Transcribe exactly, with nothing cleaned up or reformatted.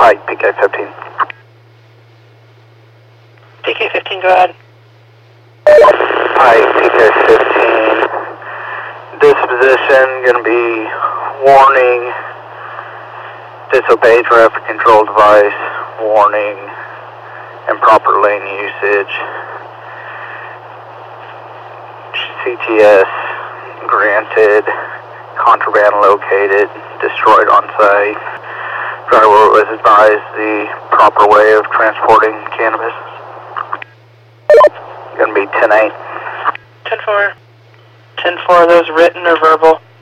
Hi, P K fifteen. P K fifteen, go ahead. Hi, P K fifteen. Disposition going to be warning, disobey traffic control device, warning, improper lane usage, C T S granted, contraband located, destroyed on site. Driver was advised the proper way of transporting cannabis. Going to be ten eight. ten four. ten four, are those written or verbal?